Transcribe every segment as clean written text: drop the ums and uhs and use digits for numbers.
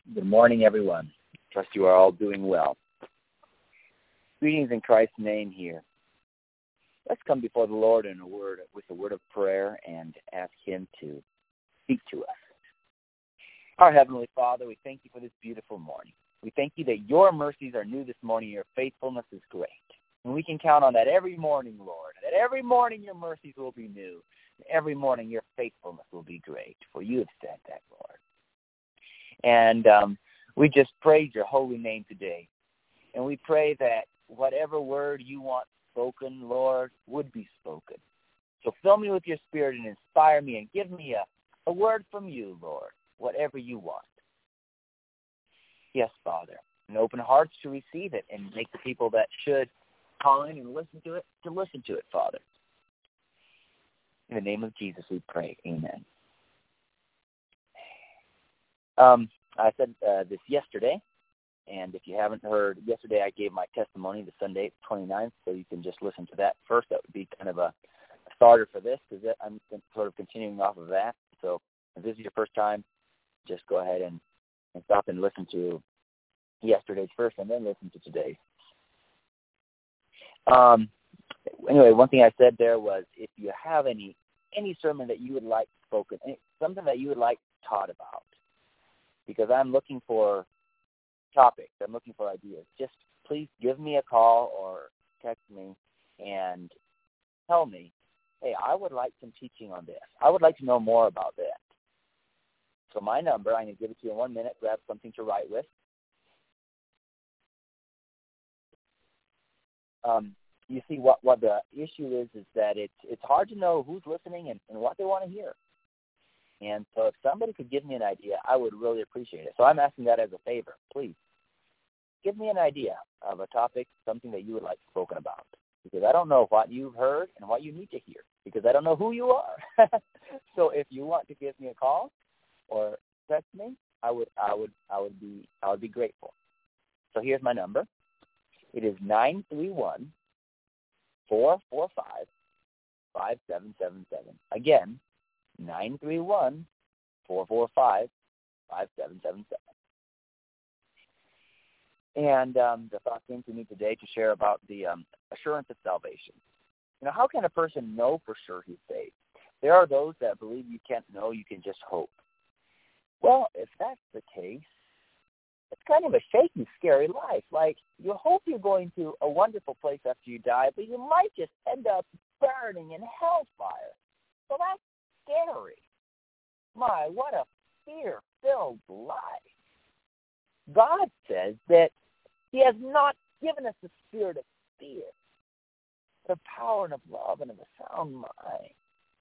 Good morning, everyone. Trust you are all doing well. Greetings in Christ's name here. Let's come before the Lord with a word of prayer and ask Him to speak to us. Our Heavenly Father, we thank you for this beautiful morning. We thank you that your mercies are new this morning. Your faithfulness is great. And we can count on that every morning, Lord, that every morning your mercies will be new. Every morning your faithfulness will be great, for you have said that, Lord. And we just praise your holy name today. And we pray that whatever word you want spoken, Lord, would be spoken. So fill me with your spirit and inspire me and give me a word from you, Lord, whatever you want. Yes, Father, and open hearts to receive it and make the people that should call in and listen to it, Father. In the name of Jesus we pray. Amen. I said this yesterday, and if you haven't heard, yesterday I gave my testimony, the Sunday, 29th, so you can just listen to that first. That would be kind of a starter for this, because I'm sort of continuing off of that. So if this is your first time, just go ahead and stop and listen to yesterday's first, and then listen to today's. Anyway, one thing I said there was, if you have any sermon that you would like spoken, something that you would like taught about, because I'm looking for topics, I'm looking for ideas, just please give me a call or text me and tell me, hey, I would like some teaching on this. I would like to know more about that. So my number, I'm going to give it to you in 1 minute, grab something to write with. You see, what the issue is that it's hard to know who's listening and what they want to hear. And so if somebody could give me an idea, I would really appreciate it. So I'm asking that as a favor. Please, give me an idea of a topic, something that you would like spoken about. Because I don't know what you've heard and what you need to hear, because I don't know who you are. So if you want to give me a call or text me, I would be grateful. So here's my number. It is 931-445-5777. Again, 931-445-5777. And the thought came to me today to share about the assurance of salvation. You know, how can a person know for sure he's saved? There are those that believe you can't know, you can just hope. Well, if that's the case, it's kind of a shaky, scary life. Like, you hope you're going to a wonderful place after you die, but you might just end up burning in hellfire. So that's scary. My, what a fear-filled life. God says that He has not given us the spirit of fear, but of power and of love and of a sound mind.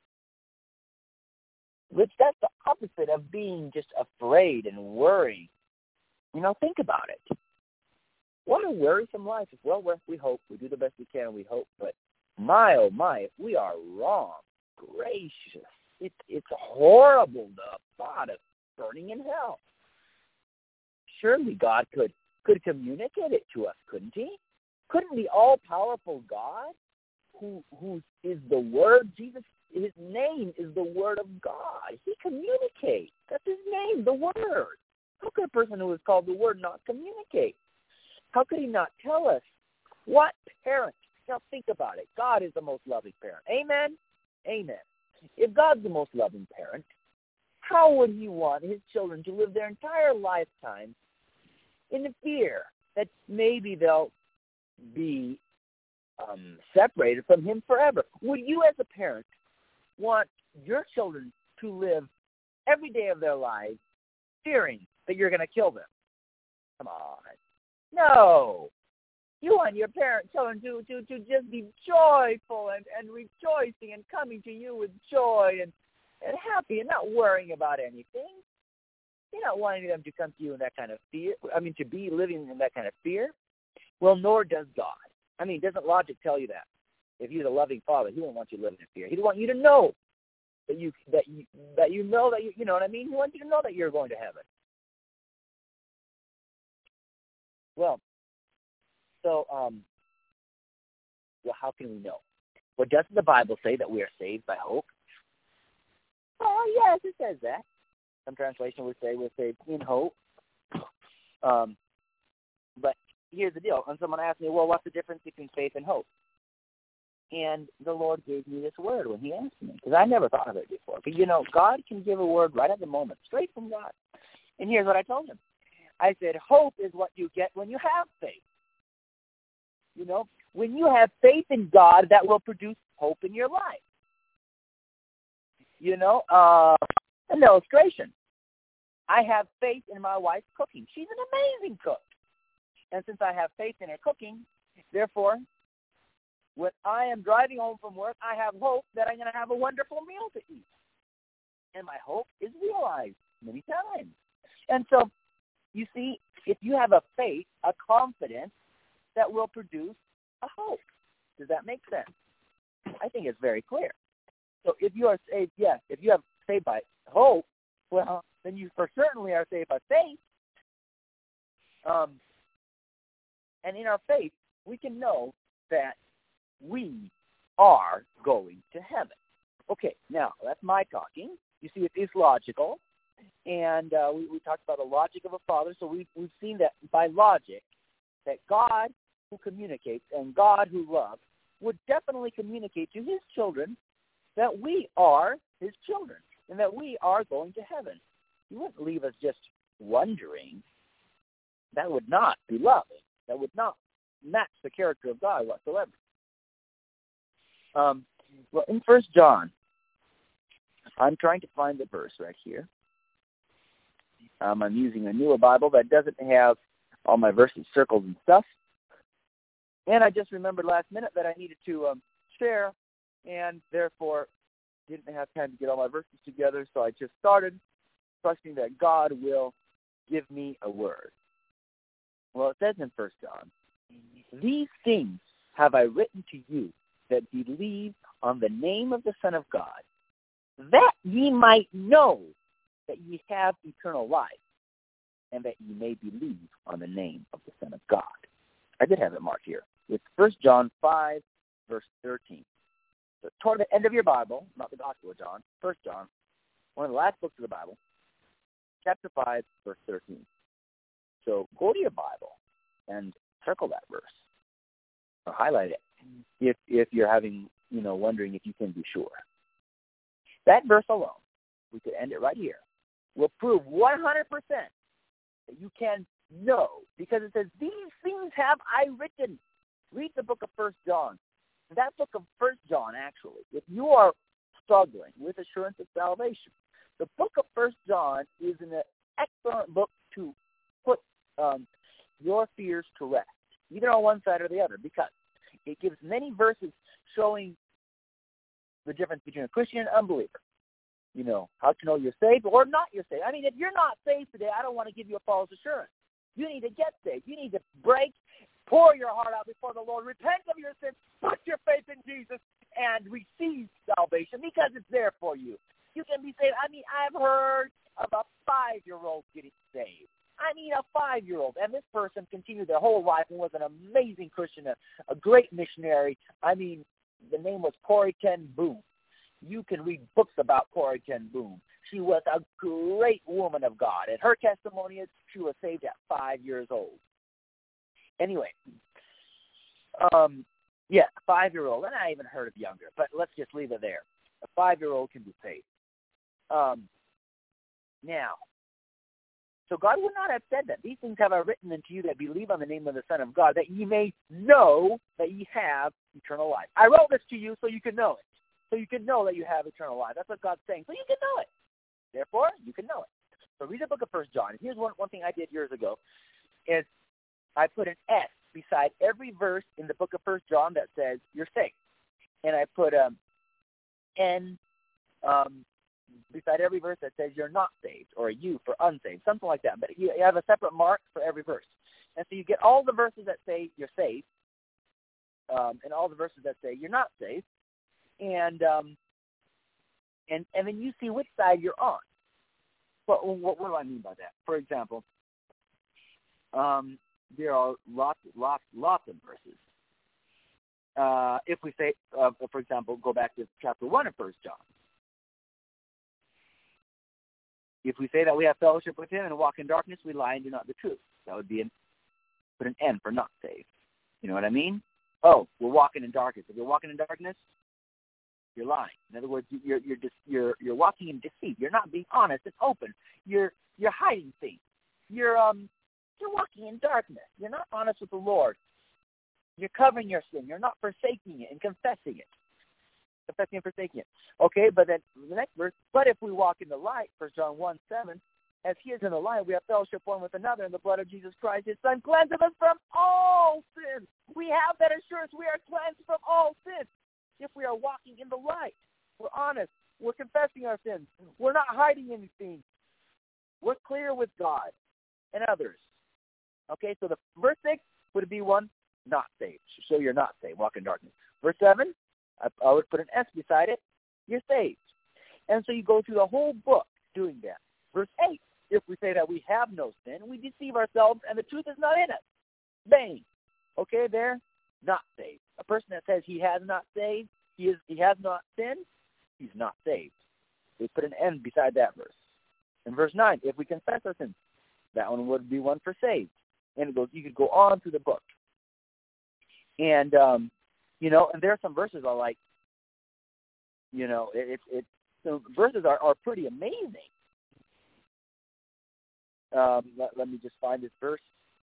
Which that's the opposite of being just afraid and worrying. You know, think about it. What a worrisome life. Well, we hope. We do the best we can, we hope. But my, oh my, if we are wrong, gracious, it's horrible, the thought of burning in hell. Surely God could communicate it to us, couldn't He? Couldn't the all-powerful God, who is the Word, Jesus, His name is the Word of God. He communicates. That's His name, the Word. How could a person who is called the Word not communicate? How could He not tell us? What parent? Now think about it. God is the most loving parent. Amen? Amen. If God's the most loving parent, how would He want His children to live their entire lifetime in the fear that maybe they'll be separated from Him forever? Would you as a parent want your children to live every day of their lives fearing that you're going to kill them? Come on. No. You want your children to just be joyful and rejoicing and coming to you with joy and happy and not worrying about anything. You're not wanting them to come to you in that kind of fear. To be living in that kind of fear. Well, nor does God. Doesn't logic tell you that? If He's a loving Father, He won't want you living in fear. He'd want you to know that you know that you know what I mean? He wants you to know that you're going to heaven. Well, how can we know? Well, doesn't the Bible say that we are saved by hope? Oh, yes, it says that. Some translation would say we're saved in hope. But here's the deal. And someone asked me, well, what's the difference between faith and hope? And the Lord gave me this word when he asked me, because I never thought of it before. But, God can give a word right at the moment, straight from God. And here's what I told him. I said, hope is what you get when you have faith. When you have faith in God, that will produce hope in your life. An illustration. I have faith in my wife's cooking. She's an amazing cook. And since I have faith in her cooking, therefore, when I am driving home from work, I have hope that I'm going to have a wonderful meal to eat. And my hope is realized many times. And so, you see, if you have a faith, a confidence, that will produce a hope. Does that make sense? I think it's very clear. So if you are saved, yes. If you have saved by hope, well, then you for certainly are saved by faith. And in our faith, we can know that we are going to heaven. Okay, now, that's my talking. You see, it is logical. And we talked about the logic of a father. So we've seen that by logic, that God who communicates and God who loves would definitely communicate to his children that we are his children and that we are going to heaven. He wouldn't leave us just wondering. That would not be loving. That would not match the character of God whatsoever. Well, in 1 John, I'm trying to find the verse right here. I'm using a newer Bible that doesn't have all my verses circled and stuff. And I just remembered last minute that I needed to share, and therefore didn't have time to get all my verses together, so I just started trusting that God will give me a word. Well, it says in 1 John, these things have I written to you that believe on the name of the Son of God, that ye might know that ye have eternal life, and that ye may believe on the name of the Son of God. I did have it marked here. It's 1 John 5, verse 13. So toward the end of your Bible, not the Gospel of John, 1 John, one of the last books of the Bible, chapter 5, verse 13. So go to your Bible and circle that verse, or highlight it if you're having, wondering if you can be sure. That verse alone, we could end it right here, will prove 100% that you can know, because it says, these things have I written. Read the book of 1 John. That book of 1 John, actually, if you are struggling with assurance of salvation, the book of 1 John is an excellent book to put your fears to rest, either on one side or the other, because it gives many verses showing the difference between a Christian and an unbeliever. How to know you're saved or not you're saved. I mean, if you're not saved today, I don't want to give you a false assurance. You need to get saved. You need to pour your heart out before the Lord, repent of your sins, put your faith in Jesus, and receive salvation because it's there for you. You can be saved. I mean, I've heard of a 5-year-old getting saved. I mean, a 5-year-old. And this person continued their whole life and was an amazing Christian, a great missionary. I mean, the name was Corrie ten Boom. You can read books about Corrie ten Boom. She was a great woman of God, and her testimony is she was saved at 5 years old. Anyway, 5-year-old, and I even heard of younger, but let's just leave it there. A 5-year-old can be saved. Now, so God would not have said that. These things have I written unto you that believe on the name of the Son of God, that ye may know that ye have eternal life. I wrote this to you so you can know it. So you can know that you have eternal life. That's what God's saying. So you can know it. Therefore, you can know it. So read the book of 1 John. And here's one thing I did years ago. Is I put an S beside every verse in the book of 1 John that says you're saved. And I put N beside every verse that says you're not saved, or a U for unsaved, something like that. But you have a separate mark for every verse. And so you get all the verses that say you're saved, and all the verses that say you're not saved. And then you see which side you're on. What do I mean by that? For example, there are lots of verses. If we say, for example, go back to chapter 1 of 1 John. If we say that we have fellowship with him and walk in darkness, we lie and do not the truth. That would be put an N for not saved. You know what I mean? Oh, we're walking in darkness. If you're walking in darkness, you're lying. In other words, you're walking in deceit. You're not being honest and open. You're hiding things. You're walking in darkness. You're not honest with the Lord. You're covering your sin. You're not forsaking it and confessing it. Confessing and forsaking it. Okay, but then the next verse, but if we walk in the light, 1 John 1:7, as he is in the light, we have fellowship one with another, and the blood of Jesus Christ, his Son, cleanses us from all sin. We have that assurance. We are cleansed from all sin. If we are walking in the light, we're honest. We're confessing our sins. We're not hiding anything. We're clear with God and others. Okay, so the verse 6 would be one, not saved. So you're not saved. Walk in darkness. Verse 7, I would put an S beside it. You're saved. And so you go through the whole book doing that. Verse 8, if we say that we have no sin, we deceive ourselves and the truth is not in us. Bang. Okay, there, not saved. A person that says he has not saved, he has not sinned, he's not saved. They put an N beside that verse. In verse 9, if we confess our sins, that one would be one for saved. And it goes, you could go on through the book. And, and there are some verses I like, so verses are pretty amazing. Let me just find this verse.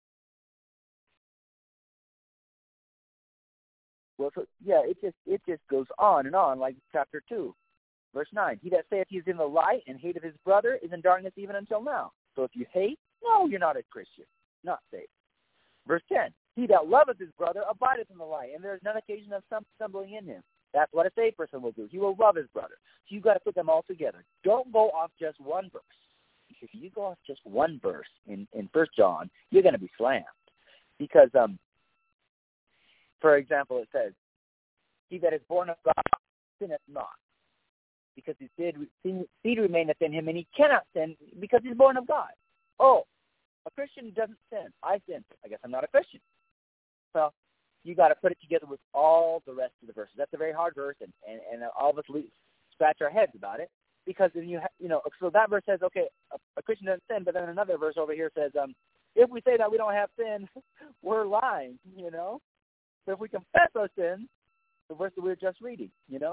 Well, so, yeah, it just goes on and on, like chapter 2, verse 9. He that saith he is in the light and hateth his brother is in darkness even until now. So if you hate, no, you're not a Christian, not saved. Verse 10, he that loveth his brother abideth in the light, and there is none occasion of some stumbling in him. That's what a saved person will do. He will love his brother. So you've got to put them all together. Don't go off just one verse. If you go off just one verse in 1 John, you're going to be slammed. Because, for example, it says, he that is born of God sinneth not, because his seed remaineth in him, and he cannot sin because he's born of God. Oh, a Christian doesn't sin. I sin. I guess I'm not a Christian. So you got to put it together with all the rest of the verses. That's a very hard verse, and all of us scratch our heads about it, because then so that verse says, okay, a Christian doesn't sin, but then another verse over here says, if we say that we don't have sin, we're lying, So if we confess our sins, the verse that we were just reading,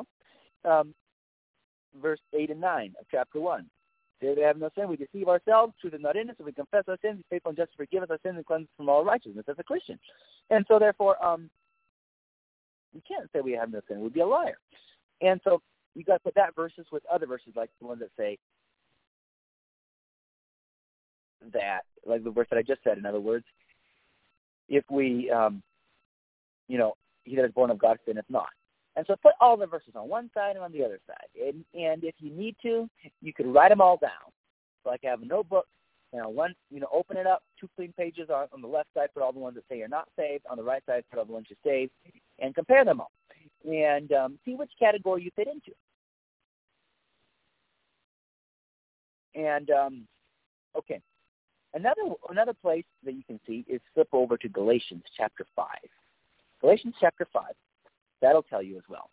verse 8 and 9 of chapter 1. Say we have no sin, we deceive ourselves, truth is not in us. If we confess our sins, he's faithful and just to forgive us our sins and cleanse us from all righteousness as a Christian. And so therefore, we can't say we have no sin. We'd be a liar. And so you got to put that verses with other verses, like the ones that say that, like the verse that I just said, in other words, if we, he that is born of God sinneth not. And so put all the verses on one side and on the other side. And if you need to, you could write them all down. So like I have a notebook, open it up, 2 clean pages on the left side, put all the ones that say you're not saved. On the right side, put all the ones you're saved, and compare them all. And see which category you fit into. And, okay. Another place that you can see is flip over to Galatians chapter 5. Galatians chapter 5. That'll tell you as well.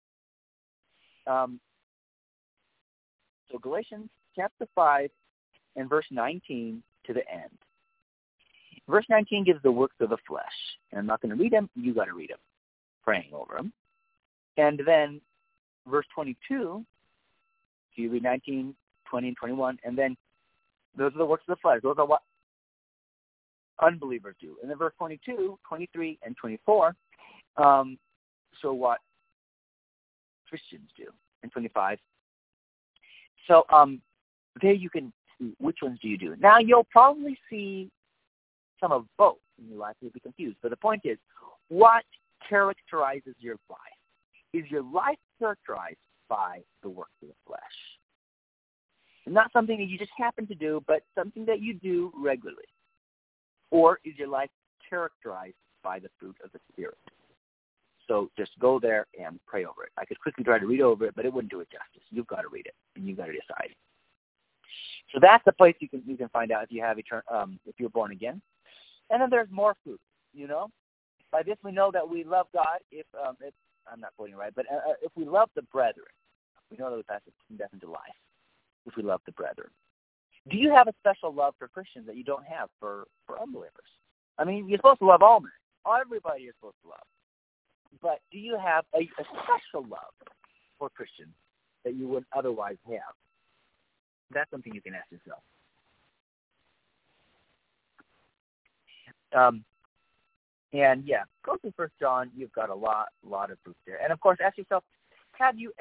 So Galatians chapter 5 and verse 19 to the end. Verse 19 gives the works of the flesh. And I'm not going to read them. You got to read them, praying over them. And then verse 22, so you read 19, 20, and 21, and then those are the works of the flesh. Those are what unbelievers do. And then verse 22, 23, and 24, so what Christians do. And 25. So there you can see which ones do you do. Now you'll probably see some of both, and you'll likely be confused. But the point is, what characterizes your life? Is your life characterized by the works of the flesh? Not something that you just happen to do, but something that you do regularly. Or is your life characterized by the fruit of the Spirit? So just go there and pray over it. I could quickly try to read over it, but it wouldn't do it justice. You've got to read it, and you've got to decide. So that's the place you can find out if you have if you're born again. And then there's more fruit. By this we know that we love God. I'm not quoting right, but if we love the brethren, we know that we pass from death into life. If we love the brethren. Do you have a special love for Christians that you don't have for unbelievers? I mean, you're supposed to love all men. Everybody is supposed to love. But do you have a special love for Christians that you would otherwise have? That's something you can ask yourself. And yeah, go through 1 John. You've got a lot of proof there. And of course, ask yourself, have you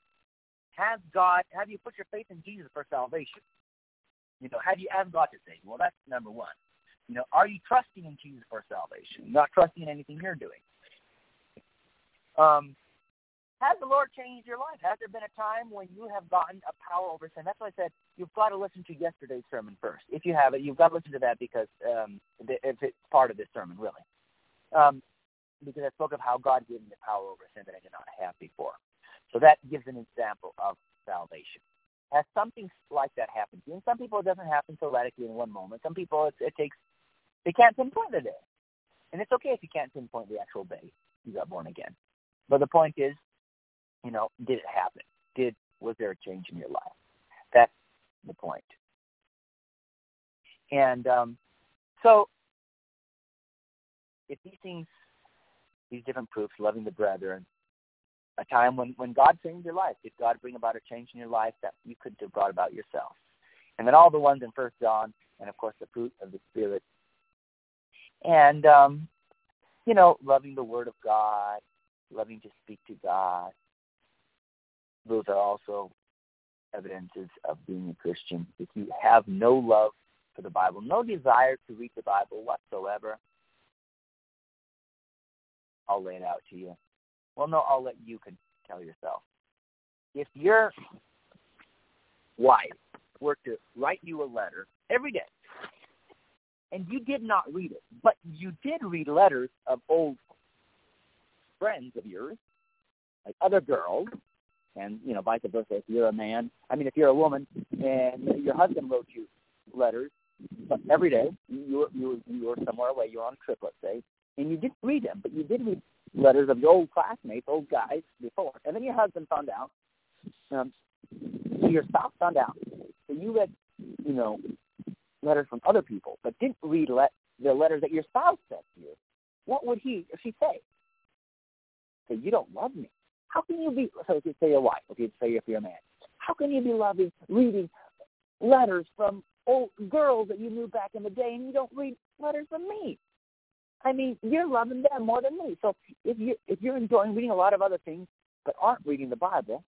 put your faith in Jesus for salvation? Have you asked God to save you? Well, that's number one. Are you trusting in Jesus for salvation? Not trusting in anything you're doing. Has the Lord changed your life? Has there been a time when you have gotten a power over sin? That's why I said you've got to listen to yesterday's sermon first. If you have it, you've got to listen to that because if it's part of this sermon, really. Because I spoke of how God gave me the power over sin that I did not have before. So that gives an example of salvation. Has something like that happened to you? And some people it doesn't happen so radically in one moment. Some people they can't pinpoint the day. And it's okay if you can't pinpoint the actual day you got born again. But the point is, did it happen? Was there a change in your life? That's the point. And so if these different proofs, loving the brethren, a time when God changed your life, did God bring about a change in your life that you couldn't have brought about yourself? And then all the ones in 1 John, and of course the fruit of the Spirit. And, loving the Word of God, loving to speak to God. Those are also evidences of being a Christian. If you have no love for the Bible, no desire to read the Bible whatsoever, I'll lay it out to you. Well, no, I'll let you tell yourself. If your wife were to write you a letter every day, and you did not read it, but you did read letters of old friends of yours, like other girls, and, vice versa, if you're a man. If you're a woman, and your husband wrote you letters, but every day, you were somewhere away, you're on a trip, let's say, and you didn't read them, but you did read letters of your old classmates, old guys before. And then your husband found out, your spouse found out that you read, letters from other people, but didn't read the letters that your spouse sent to you. What would he or she say? Say, you don't love me. How can you be, so if you say your wife, say if you're a man, how can you be reading letters from old girls that you knew back in the day and you don't read letters from me? You're loving them more than me. So if you're enjoying reading a lot of other things but aren't reading the Bible,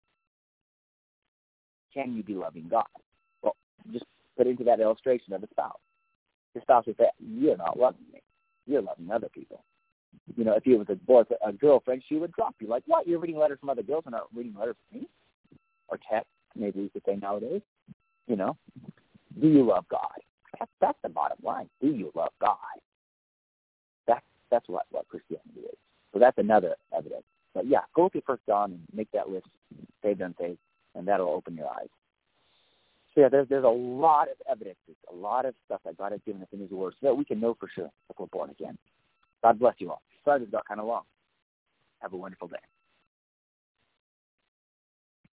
can you be loving God? Well, just put into that illustration of a spouse. The spouse would say, you're not loving me. You're loving other people. If you was a girlfriend, she would drop you. Like, what? You're reading letters from other girls and not reading letters from me? Or text, maybe we could say nowadays. Do you love God? That's the bottom line. Do you love God? That's what Christianity is. So that's another evidence. But yeah, go through 1 John and make that list, saved, unsaved, and that'll open your eyes. So yeah, there's a lot of evidences, a lot of stuff that God has given us in His Word so that we can know for sure if we're born again. God bless you all. Sorry this got kind of long. Have a wonderful day.